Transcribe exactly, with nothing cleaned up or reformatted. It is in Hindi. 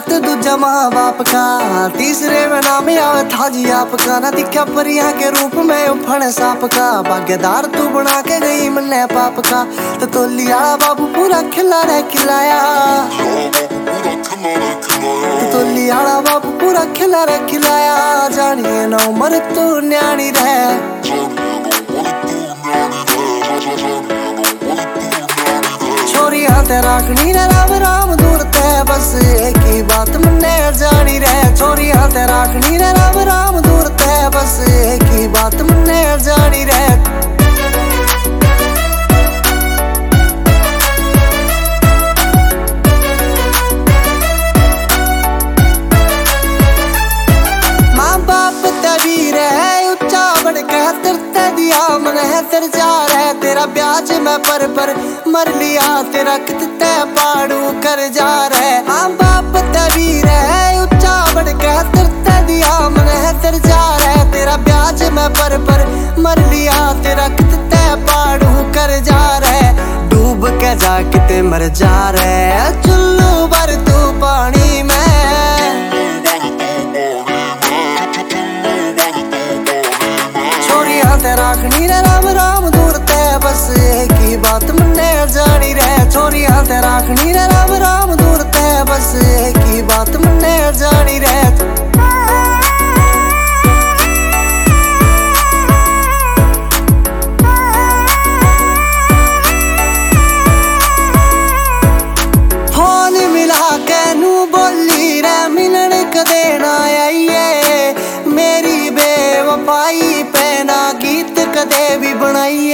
पुत दूजा माँ बाप का, तीसरे में नाम आवे था जी आपका। ना दिखा परियां के रूप में उफण सांप का, भाग्यदार तू बना के गई मन्ने पाप का। तो तोलिया बाबू पूरा खिला रे खिलाया, तोलिया बाबू पूरा खिला रे खिलाया। जानिए ना उमर तू न्याणी रह, छोरिया ते राखनी रे राम राम दूर ते, बस एक ही बात मन्ने जानी रहे। छोरिया ते राखनी रे राम राम दूर ते, बस एक ही बात मन्ने जानी रहे। माँ बाप ते वीर है उच्चा बढ़ के तिरते दिया मन है तिर जा रहे। तेरा ब्याज मैं पर पर मर लिया, तेरा कितने पाड़ू कर जा रहे। माँ बाप ते वीर है उच्चा बढ़ के तिरते दिया मन है तिर जा रहे। तेरा ब्याज मैं पर पर मर लिया, तेरा कितने पाड़ू कर जा रहे। डूब के जा किते मर जा रहे, चुल्लू भर तू पानी में। छोरिया ते राखनी रे राम राम दूर ते, बस एक ही बात मन्ने जानी रहे। छोरिया ते राखनी रे राम राम दूर ते, बस एक ही बात मन्ने जानी रहे। फोन मिला के नू बोली रे मिलन कदे ना आइए, मेरी बेवफाई पे ना गीत कदे भी बनाइए।